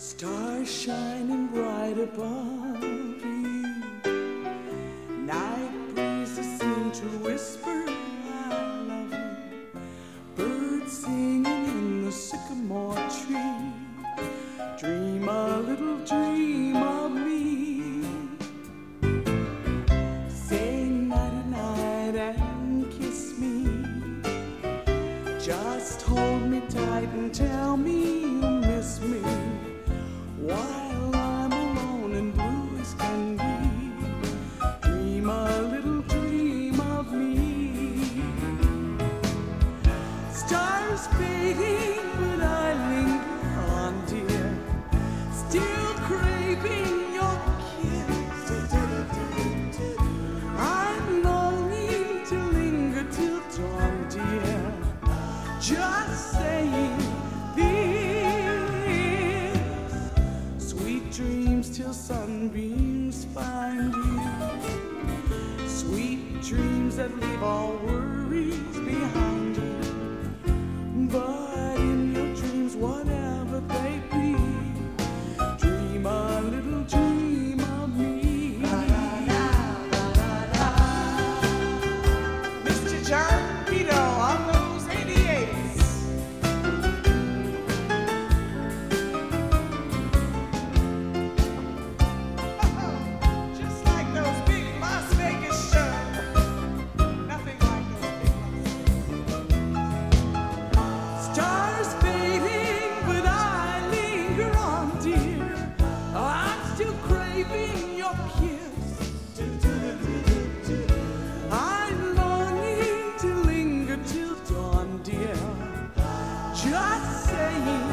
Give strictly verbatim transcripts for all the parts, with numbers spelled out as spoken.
Stars shining bright above you. Night breezes seem to whisper, I love you. Birds singing in the sycamore tree. Dream a little dream of me. Say nighty night and kiss me. Just hold me tight and tell me you miss me. While I'm alone and blue as can be, dream a little dream of me. Stars fading, but I linger on, dear, still craving your kiss. I'm longing to linger till dawn, dear, just saying dreams till sunbeams find you. Sweet dreams that leave all worries behind you. But in your dreams, whatever they be, dream a little dream of me. Mister John Pito on those eighty-eights. Just saying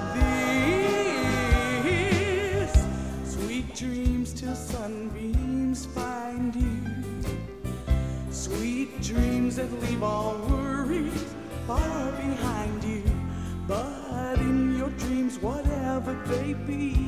this. Sweet dreams till sunbeams find you. Sweet dreams that leave all worries far behind you. But in your dreams, whatever they be,